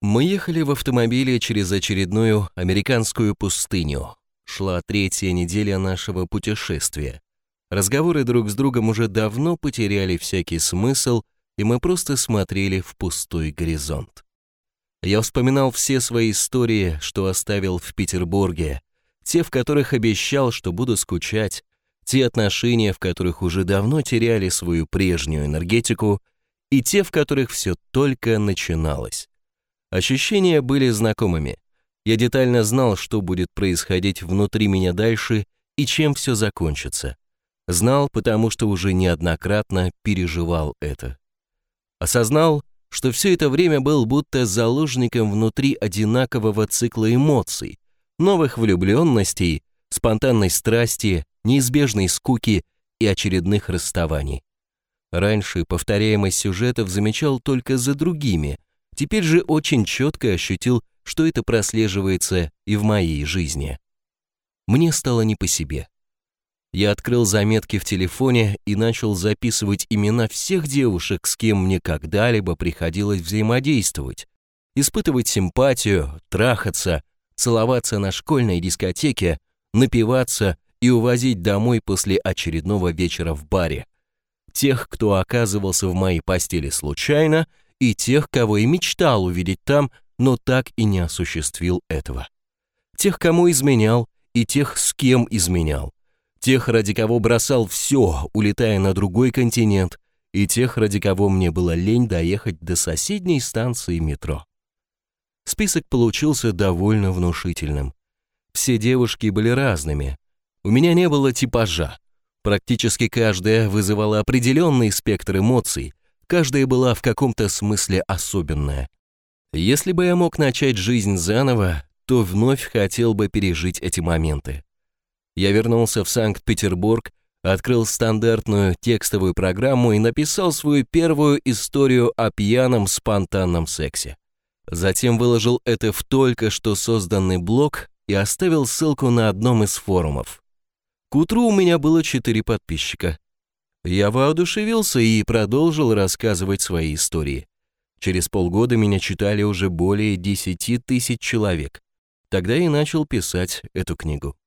Мы ехали в автомобиле через очередную американскую пустыню. Шла третья неделя нашего путешествия. Разговоры друг с другом уже давно потеряли всякий смысл, и мы просто смотрели в пустой горизонт. Я вспоминал все свои истории, что оставил в Петербурге, те, в которых обещал, что буду скучать, те отношения, в которых уже давно теряли свою прежнюю энергетику, и те, в которых все только начиналось. Ощущения были знакомыми. Я детально знал, что будет происходить внутри меня дальше и чем все закончится. Знал, потому что уже неоднократно переживал это. Осознал, что все это время был будто заложником внутри одинакового цикла эмоций, новых влюбленностей, спонтанной страсти, неизбежной скуки и очередных расставаний. Раньше повторяемость сюжетов замечал только за другими, теперь же очень четко ощутил, что это прослеживается и в моей жизни. Мне стало не по себе. Я открыл заметки в телефоне и начал записывать имена всех девушек, с кем мне когда-либо приходилось взаимодействовать, испытывать симпатию, трахаться, целоваться на школьной дискотеке, напиваться и увозить домой после очередного вечера в баре. Тех, кто оказывался в моей постели случайно, и тех, кого и мечтал увидеть там, но так и не осуществил этого. Тех, кому изменял, и тех, с кем изменял. Тех, ради кого бросал все, улетая на другой континент, и тех, ради кого мне было лень доехать до соседней станции метро. Список получился довольно внушительным. Все девушки были разными. У меня не было типажа. Практически каждая вызывала определенный спектр эмоций, каждая была в каком-то смысле особенная. Если бы я мог начать жизнь заново, то вновь хотел бы пережить эти моменты. Я вернулся в Санкт-Петербург, открыл стандартную текстовую программу и написал свою первую историю о пьяном спонтанном сексе. Затем выложил это в только что созданный блог и оставил ссылку на одном из форумов. К утру у меня было 4 подписчика. Я воодушевился и продолжил рассказывать свои истории. Через полгода меня читали уже более 10 000 человек. Тогда я и начал писать эту книгу.